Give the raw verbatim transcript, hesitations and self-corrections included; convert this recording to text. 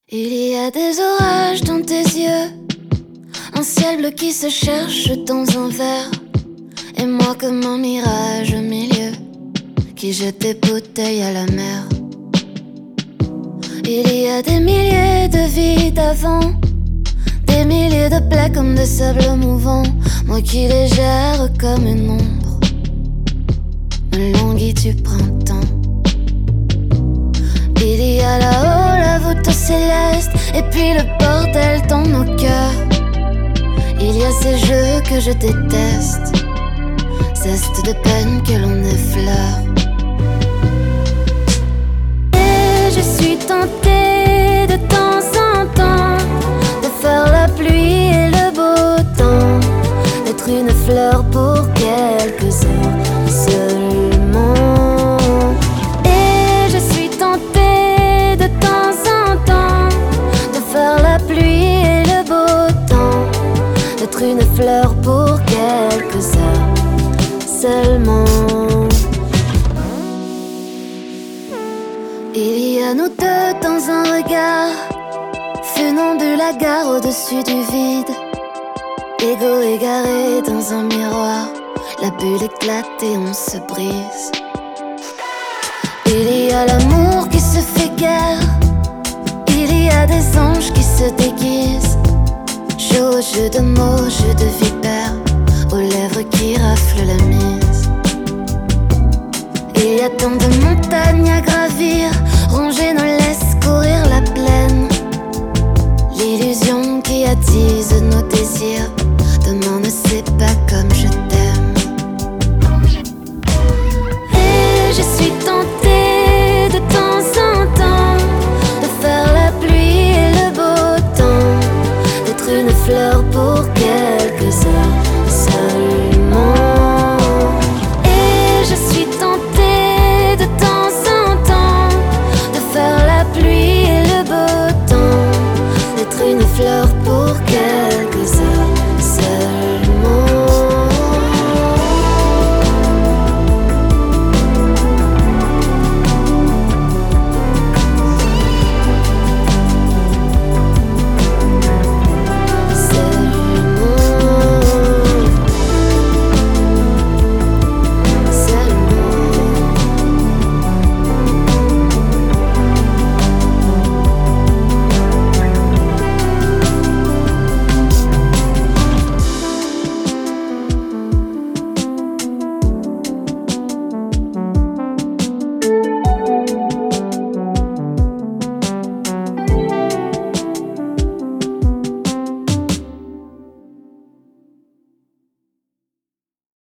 Il y a des orages dans tes yeux, un ciel bleu qui se cherche dans un verre, et moi comme un mirage au milieu qui jette des bouteilles à la mer. Il y a des milliers de vies d'avant, des milliers de plaies comme des sables mouvants, moi qui les gère comme une ombre, me languit du printemps. Il y a là-haut la voûte céleste, et puis le bordel dans nos cœurs. Il y a ces jeux que je déteste, zeste de peine que l'on effleure. Et je suis tentée de temps en temps de faire la pluie et le beau temps, d'être une fleur pour quelques heures seulement. Et je suis tentée de temps en temps de faire la pluie et le beau temps, d'être une fleur pour quelques heures seulement. Il y a nous deux dans un regard, funambule à gare au-dessus du vide, égo égaré dans un miroir, la bulle éclate et on se brise. Il y a l'amour qui se fait guerre, il y a des anges qui se déguisent, joue au jeu de mots, jeu de vipère, aux lèvres qui raflent la mise. Il y a tant de montagnes à gravir, ronger nos lèvres